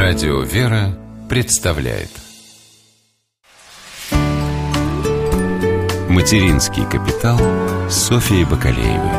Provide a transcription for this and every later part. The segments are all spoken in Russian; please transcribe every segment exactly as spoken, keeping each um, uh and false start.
Радио «Вера» представляет «Материнский капитал» с Софьей Бакалеевой.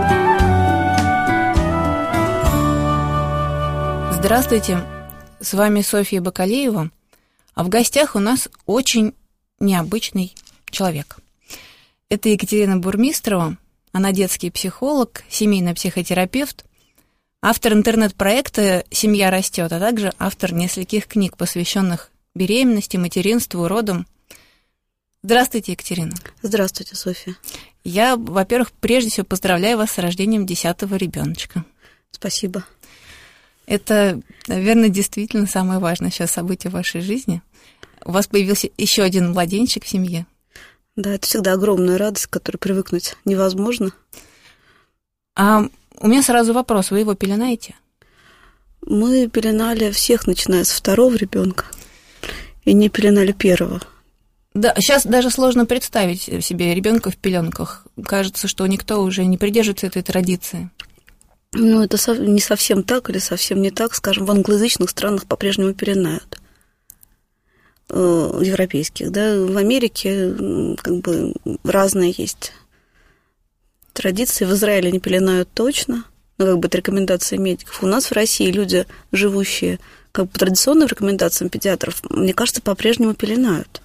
Здравствуйте, с вами Софья Бакалеева, а в гостях у нас очень необычный человек. Это Екатерина Бурмистрова, она детский психолог, семейный психотерапевт, автор интернет-проекта «Семья растет», а также автор нескольких книг, посвященных беременности, материнству, родам. Здравствуйте, Екатерина. Здравствуйте, Софья. Я, во-первых, прежде всего поздравляю вас с рождением десятого ребеночка. Спасибо. Это, наверное, действительно самое важное сейчас событие в вашей жизни. У вас появился еще один младенчик в семье. Да, это всегда огромная радость, к которой привыкнуть невозможно. А у меня сразу вопрос. Вы его пеленаете? Мы пеленали всех, начиная с второго ребенка, и не пеленали первого. Да, сейчас даже сложно представить себе ребенка в пеленках. Кажется, что никто уже не придерживается этой традиции. Ну, это не совсем так или совсем не так. Скажем, в англоязычных странах по-прежнему пеленают. Европейских, да. В Америке как бы разные есть традиции. В Израиле не пеленают точно, но как бы это рекомендации медиков. У нас в России люди, живущие как бы по традиционным рекомендациям педиатров, мне кажется, по-прежнему пеленают.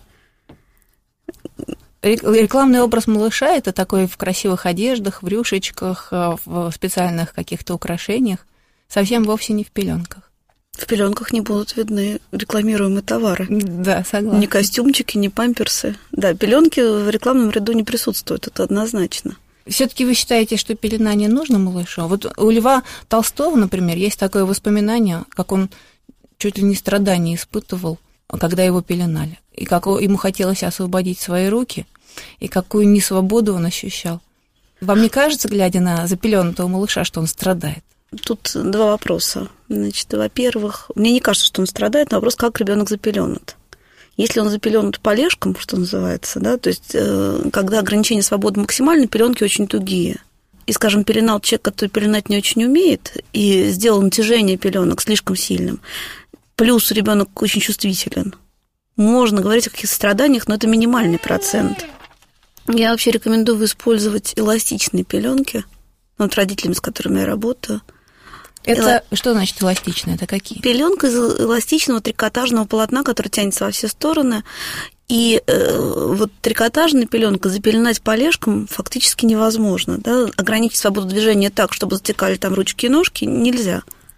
Рекламный образ малыша – это такой в красивых одеждах, в рюшечках, в специальных каких-то украшениях, совсем вовсе не в пеленках. В пеленках не будут видны рекламируемые товары. Да, согласна. Ни костюмчики, ни памперсы. Да, пеленки в рекламном ряду не присутствуют, это однозначно. Все-таки вы считаете, что пеленание нужно малышу? Вот у Льва Толстого, например, есть такое воспоминание, как он чуть ли не страдания испытывал, когда его пеленали, и как ему хотелось освободить свои руки, и какую несвободу он ощущал. Вам не кажется, глядя на запеленутого малыша, что он страдает? Тут два вопроса. Значит, во-первых, мне не кажется, что он страдает, но вопрос, как ребенок запеленут. Если он запеленут полежком, что называется, да, то есть когда ограничение свободы максимально, пеленки очень тугие. И, скажем, пеленал человек, который пеленать не очень умеет, и сделал натяжение пеленок слишком сильным, плюс ребенок очень чувствителен. Можно говорить о каких-то страданиях, но это минимальный процент. Я вообще рекомендую использовать эластичные пеленки, вот родителями, с которыми я работаю. Это Эла... что значит эластичные? Это какие? Пеленка из эластичного трикотажного полотна, который тянется во все стороны. И э, вот трикотажная пеленка запеленать полежком фактически невозможно. Да? Ограничить свободу движения так, чтобы затекали там ручки и ножки, нельзя.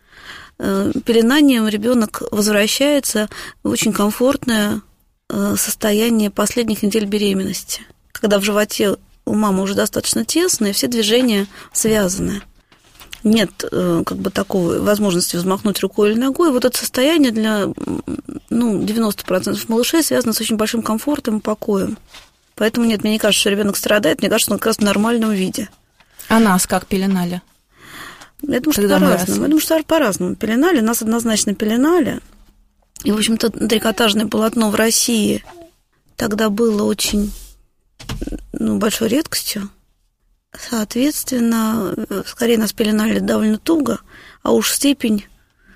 Э, пеленанием ребенок возвращается в очень комфортное э, состояние последних недель беременности, когда в животе у мамы уже достаточно тесно, и все движения связаны. Нет как бы такой возможности взмахнуть рукой или ногой. Вот это состояние для ну, девяносто процентов малышей связано с очень большим комфортом и покоем. Поэтому нет, мне не кажется, что ребенок страдает, мне кажется, он как раз в нормальном виде. А нас как пеленали? Я думаю, что по-разному. Я думаю, что по-разному пеленали. Нас однозначно пеленали. И, в общем-то, трикотажное полотно в России тогда было очень ну, большой редкостью. Соответственно, скорее нас пеленали довольно туго, а уж степень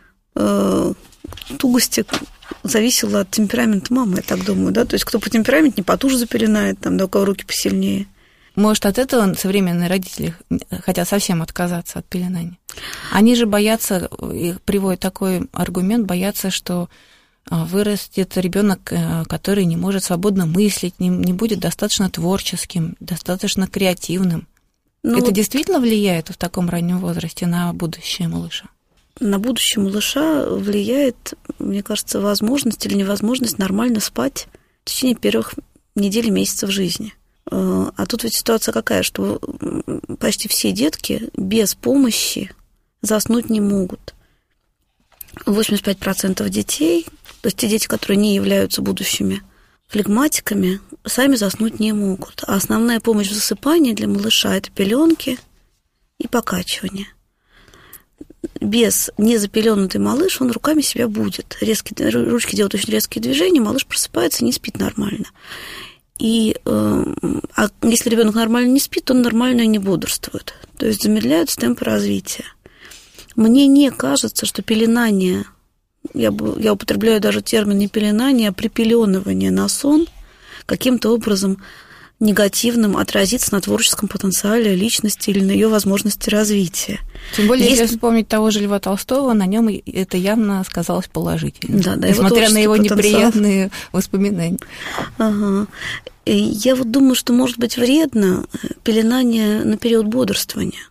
э, тугости зависела от темперамента мамы, я так думаю, да, то есть кто по темпераменту не потуже запеленает, там, да, у кого руки посильнее. Может, от этого современные родители хотят совсем отказаться от пеленания? Они же боятся, их приводит такой аргумент, боятся, что вырастет ребенок, который не может свободно мыслить, не, не будет достаточно творческим, достаточно креативным. Ну, это вот действительно влияет в таком раннем возрасте на будущее малыша? На будущее малыша влияет, мне кажется, возможность или невозможность нормально спать в течение первых недель и месяцев жизни. А тут ведь ситуация какая, что почти все детки без помощи заснуть не могут. восемьдесят пять процентов детей, то есть те дети, которые не являются будущими флегматиками, сами заснуть не могут. А основная помощь в засыпании для малыша – это пеленки и покачивание. Без незапеленутый малыш, он руками себя будет. Резкие, ручки делают очень резкие движения, малыш просыпается, не спит нормально. И а если ребенок нормально не спит, то он нормально и не бодрствует. То есть замедляются темпы развития. Мне не кажется, что пеленание я, я употребляю даже термин не пеленание, а припеленывание на сон, каким-то образом негативным отразится на творческом потенциале личности или на ее возможности развития. Тем более, Если... если вспомнить того же Льва Толстого, на нем это явно сказалось положительно, да, да, несмотря на его потенциал. неприятные воспоминания. Ага. И я вот думаю, что может быть вредно пеленание на период бодрствования.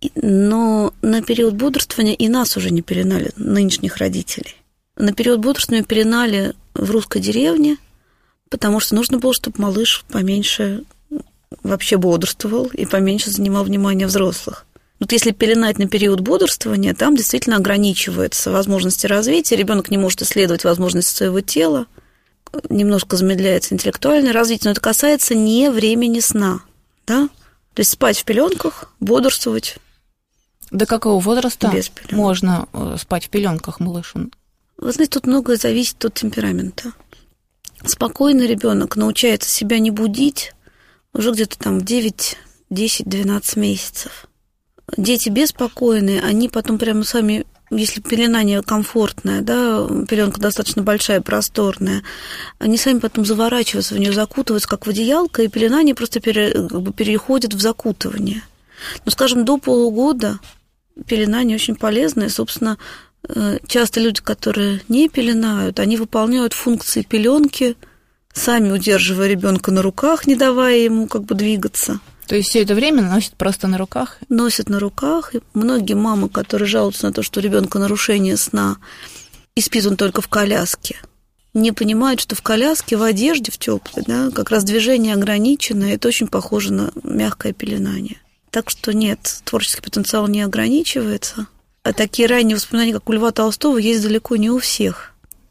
Но на период бодрствования и нас уже не пеленали, нынешних родителей. На период бодрствования пеленали в русской деревне, потому что нужно было, чтобы малыш поменьше вообще бодрствовал и поменьше занимал внимание взрослых. Вот если пеленать на период бодрствования, там действительно ограничиваются возможности развития, ребенок не может исследовать возможности своего тела, немножко замедляется интеллектуальное развитие, но это касается не времени сна, да? То есть спать в пеленках, бодрствовать. До какого возраста без пеленок можно спать в пеленках малышу? Вы знаете, тут многое зависит от темперамента. Спокойный ребенок научается себя не будить уже где-то там в девять, десять, двенадцать месяцев. Дети беспокойные, они потом прямо сами, если пеленание комфортное, да, пеленка достаточно большая, просторная, они сами потом заворачиваются в нее, закутываются как в одеялко, и пеленание просто пере, как бы переходит в закутывание. Ну, скажем, до полугода пеленание очень полезное, собственно, часто люди, которые не пеленают, они выполняют функции пеленки, сами удерживая ребенка на руках, не давая ему как бы двигаться. То есть все это время носят просто на руках? Носят на руках. И многие мамы, которые жалуются на то, что у ребенка нарушение сна, и спит он только в коляске, не понимают, что в коляске, в одежде, в теплой, да, как раз движение ограничено, и это очень похоже на мягкое пеленание. Так что нет, творческий потенциал не ограничивается. А такие ранние воспоминания, как у Льва Толстого, есть далеко не у всех.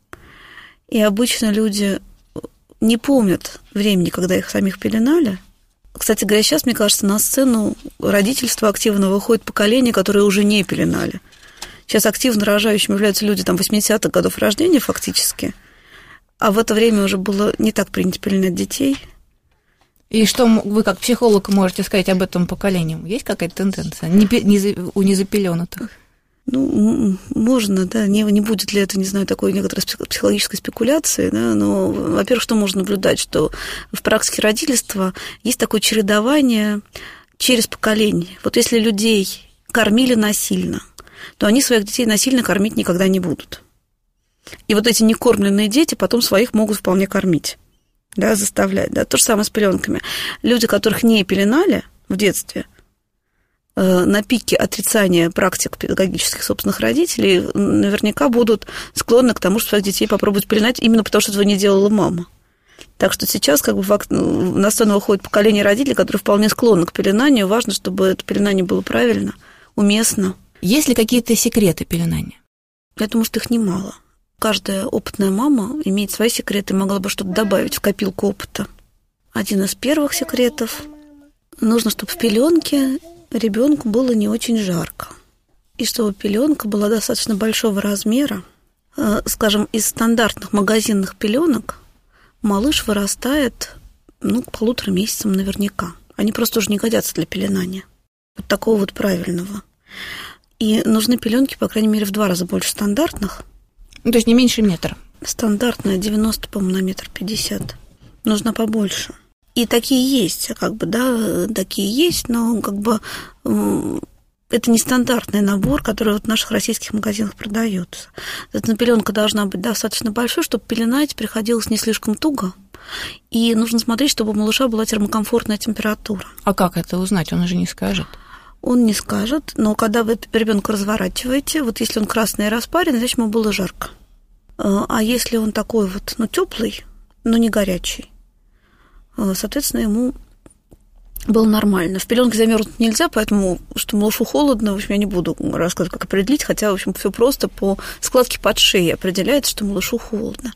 И обычно люди не помнят времени, когда их самих пеленали. Кстати говоря, сейчас, мне кажется, на сцену родительства активно выходит поколение, которое уже не пеленали. Сейчас активно рожающими являются люди там, восьмидесятых годов рождения фактически, а в это время уже было не так принято пеленать детей. И что вы, как психолог, можете сказать об этом поколении? Есть какая-то тенденция у незапеленутых? Ну, можно, да, не, не будет ли это, не знаю, такой некоторой психологической спекуляции, да, но, во-первых, что можно наблюдать, что в практике родительства есть такое чередование через поколение. Вот если людей кормили насильно, то они своих детей насильно кормить никогда не будут. И вот эти некормленные дети потом своих могут вполне кормить, да, заставлять, да. То же самое с пеленками. Люди, которых не пеленали в детстве, на пике отрицания практик педагогических собственных родителей наверняка будут склонны к тому, что своих детей попробовать пеленать, именно потому что этого не делала мама. Так что сейчас как бы на сцену выходит поколение родителей, которые вполне склонны к пеленанию. Важно, чтобы это пеленание было правильно, уместно. Есть ли какие-то секреты пеленания? Я думаю, что их немало. Каждая опытная мама имеет свои секреты и могла бы что-то добавить в копилку опыта. Один из первых секретов – нужно, чтобы в пеленке ребенку было не очень жарко. И чтобы пеленка была достаточно большого размера. Скажем, из стандартных магазинных пеленок малыш вырастает ну, к полутора месяцам наверняка. Они просто уже не годятся для пеленания. Вот такого вот правильного. И нужны пеленки, по крайней мере, в два раза больше стандартных. Ну, то есть не меньше метра. Стандартная девяносто, по-моему, на метр пятьдесят. Нужно побольше. И такие есть, как бы, да, такие есть, но как бы это не стандартный набор, который вот в наших российских магазинах продается. Эта пеленка должна быть достаточно большой, чтобы пеленать приходилось не слишком туго. И нужно смотреть, чтобы у малыша была термокомфортная температура. А как это узнать? Он же не скажет. Он не скажет, но когда вы ребенка разворачиваете, вот если он красный и распаренный, значит, ему было жарко. А если он такой вот, ну, теплый, но не горячий, соответственно, ему было нормально. В пеленке замерзнуть нельзя, поэтому, что малышу холодно, в общем, я не буду рассказывать, как определить, хотя, в общем, все просто по складке под шеей определяется, что малышу холодно.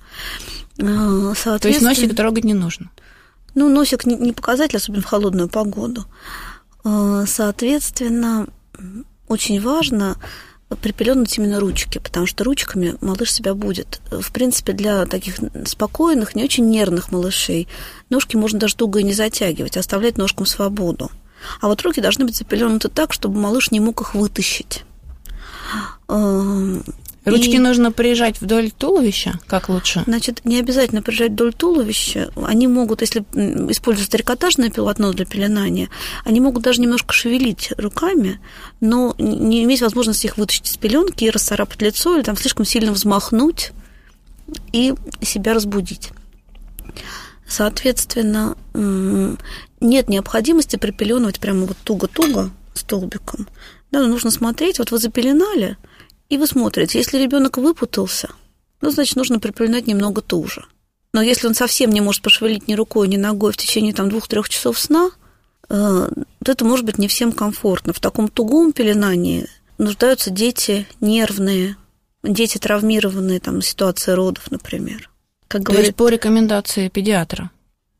То есть носик трогать не нужно? Ну, носик не показатель, особенно в холодную погоду. Соответственно, очень важно припеленуть именно ручки, потому что ручками малыш себя будет. В принципе, для таких спокойных, не очень нервных малышей ножки можно даже туго и не затягивать, а оставлять ножкам свободу. А вот руки должны быть запеленуты так, чтобы малыш не мог их вытащить. Ручки И, нужно прижать вдоль туловища, как лучше? Значит, не обязательно прижать вдоль туловища. Они могут, если использовать трикотажное полотно для пеленания, они могут даже немножко шевелить руками, но не иметь возможности их вытащить из пеленки и расцарапать лицо, или там слишком сильно взмахнуть и себя разбудить. Соответственно, нет необходимости припеленывать прямо вот туго-туго столбиком. Да, нужно смотреть, вот вы запеленали, и вы смотрите, если ребенок выпутался, ну, значит, нужно припеленать немного туже. Но если он совсем не может пошевелить ни рукой, ни ногой в течение там, двух-трех часов сна, то это может быть не всем комфортно. В таком тугом пеленании нуждаются дети нервные, дети травмированные, там, ситуация родов, например. Как То говорит, есть по рекомендации педиатра?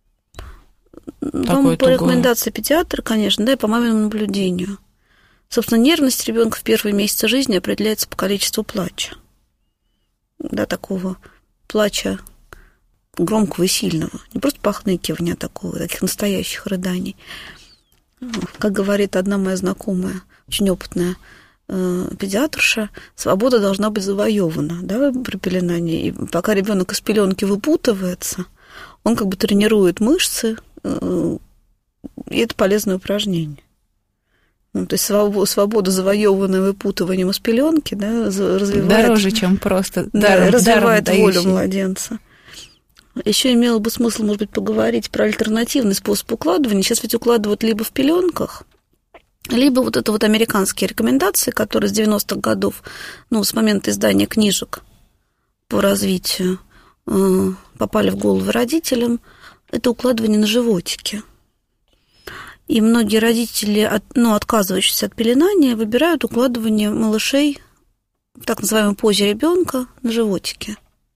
Вам по рекомендации педиатра, конечно, да, и по маминому наблюдению. Собственно, нервность ребенка в первые месяцы жизни определяется по количеству плача. Да, такого плача громкого и сильного. Не просто похныкивания такого, таких настоящих рыданий. Как говорит одна моя знакомая, очень опытная э, педиатрша, свобода должна быть завоевана, да, при пеленании. И пока ребенок из пеленки выпутывается, он как бы тренирует мышцы, э, и это полезное упражнение. Ну, то есть свобода, завоеванная выпутыванием из пеленки, да, развивает... Дороже, чем просто да, даром, развивает даром волю дающий. Младенца. Еще имело бы смысл, может быть, поговорить про альтернативный способ укладывания. Сейчас ведь укладывают либо в пеленках, либо вот это вот американские рекомендации, которые с девяностых годов, ну, с момента издания книжек по развитию, попали в голову родителям, это укладывание на животике. И многие родители, ну, отказывающиеся от пеленания, выбирают укладывание малышей в так называемой позе ребенка на животике.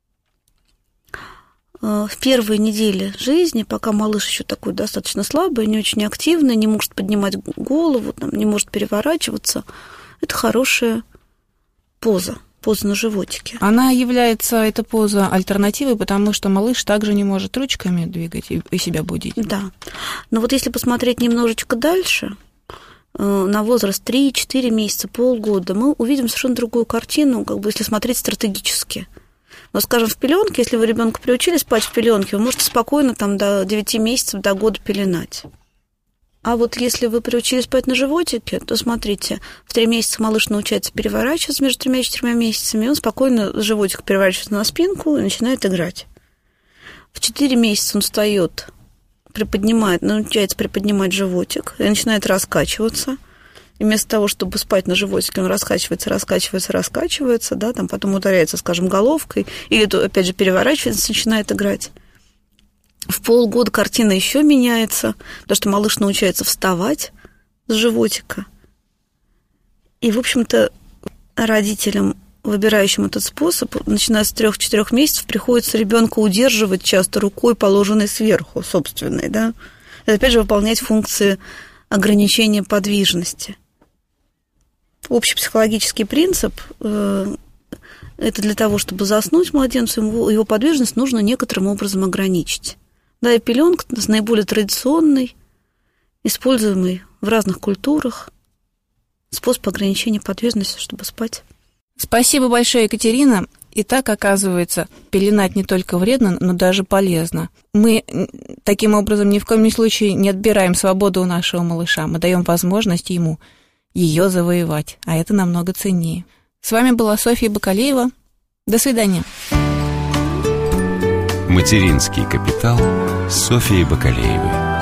В первые недели жизни, пока малыш еще такой достаточно слабый, не очень активный, не может поднимать голову, там, не может переворачиваться, это хорошая поза. Поза на животике. Она является, эта поза, альтернативой, потому что малыш также не может ручками двигать и себя будить. Да. Но вот если посмотреть немножечко дальше, на возраст три-четыре месяца, полгода, мы увидим совершенно другую картину, как бы если смотреть стратегически. Но, скажем, в пеленке, если вы ребенка приучили спать в пеленке, вы можете спокойно там, до девяти месяцев, до года пеленать. А вот если вы приучили спать на животике, то смотрите, в три месяца малыш научается переворачиваться между тремя и четырьмя месяцами, и он спокойно животик переворачивается на спинку и начинает играть. В четыре месяца он встает, приподнимает, научается приподнимать животик и начинает раскачиваться. И вместо того, чтобы спать на животике, он раскачивается, раскачивается, раскачивается, да, там потом ударяется, скажем, головкой, или, опять же, переворачивается, начинает играть. В полгода картина еще меняется, потому что малыш научается вставать с животика. И, в общем-то, родителям, выбирающим этот способ, начиная с трех-четырех месяцев, приходится ребенка удерживать часто рукой, положенной сверху, собственной, да. Это, опять же, выполнять функции ограничения подвижности. Общий психологический принцип э, это для того, чтобы заснуть младенцу, его, его подвижность нужно некоторым образом ограничить. Да, и пеленка наиболее традиционный, используемый в разных культурах способ ограничения подвижности, чтобы спать. Спасибо большое, Екатерина. И так, оказывается, пеленать не только вредно, но даже полезно. Мы таким образом ни в коем случае не отбираем свободу у нашего малыша. Мы даем возможность ему ее завоевать, а это намного ценнее. С вами была Софья Бакалеева. До свидания. Материнский капитал с Софьей Бакалеевой.